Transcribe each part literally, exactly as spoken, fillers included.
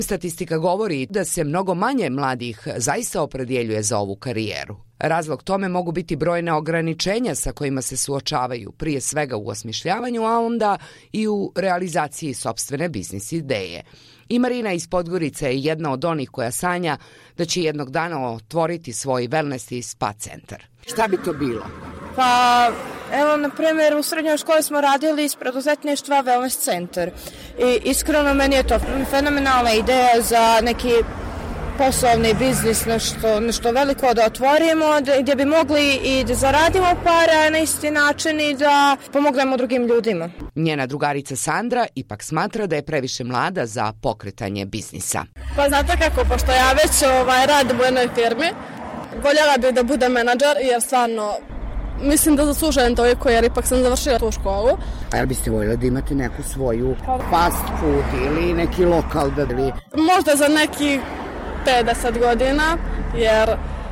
Statistika govori da se mnogo manje mladih zaista opredjeljuje za ovu karijeru. Razlog tome mogu biti brojne ograničenja sa kojima se suočavaju, prije svega u osmišljavanju, a onda i u realizaciji sopstvene biznis ideje. I Marina iz Podgorice je jedna od onih koja sanja da će jednog dana otvoriti svoj wellness i spa centar. Šta bi to bilo? Pa, evo, na primjer, u srednjoj školi smo radili iz preduzetništva wellness centar. I iskreno meni je to fenomenalna ideja za neki poslovni biznis, nešto, nešto veliko da otvorimo, gdje bi mogli i da zaradimo pare na isti način i da pomognemo drugim ljudima. Njena drugarica Sandra ipak smatra da je previše mlada za pokretanje biznisa. Pa znate kako, pošto ja već ovaj, radim u jednoj firmi, voljela bih da budem menadžer jer stvarno mislim da zaslužujem toliko jer ipak sam završila tu školu. A jel biste voljeli da imate neku svoju fast food ili neki lokal? Da li... Možda za neki pet do deset godina, jer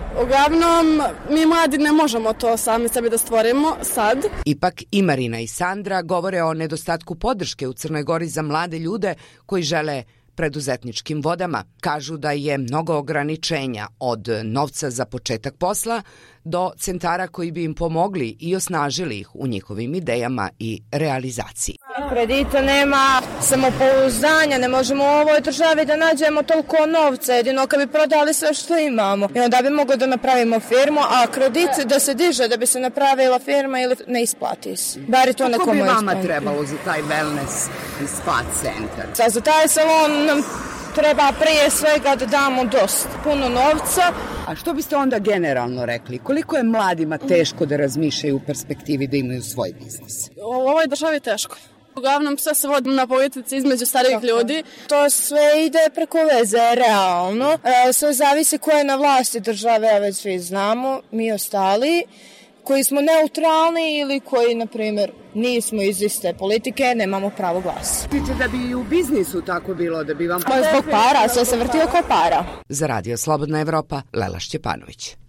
uglavnom mi mladi ne možemo to sami sebi da stvorimo sad. Ipak i Marina i Sandra govore o nedostatku podrške u Crnoj Gori za mlade ljude koji žele preduzetničkim vodama. Kažu da je mnogo ograničenja od novca za početak posla do centara koji bi im pomogli i osnažili ih u njihovim idejama i realizaciji. Kredita nema, samopouzdanja, ne možemo u ovoj državi da nađemo toliko novca, jedino kad bi prodali sve što imamo. I onda bi mogli da napravimo firmu, a kredit da se diže da bi se napravila firma ili ne isplati se. Bar to Kako bi vama isplati. Trebalo za taj wellness i spa centar? Za, za taj salon nam treba prije svega da damo dosta, puno novca. A što biste onda generalno rekli? Koliko je mladima teško da razmišljaju u perspektivi da imaju svoj biznis? U ovoj državi teško. Uglavnom sve se vodi na politici između starijih ljudi. To sve ide preko veze, realno. E, sve zavisi ko je na vlasti države, a već svi znamo, mi ostali, koji smo neutralni ili koji, na primjer, nismo iz iste politike, nemamo pravo glasa. Mislite da bi i u biznisu tako bilo, da bi vam... Pa zbog para, sve se vrti oko para. Za Radio Slobodna Evropa, Lela Šćepanović.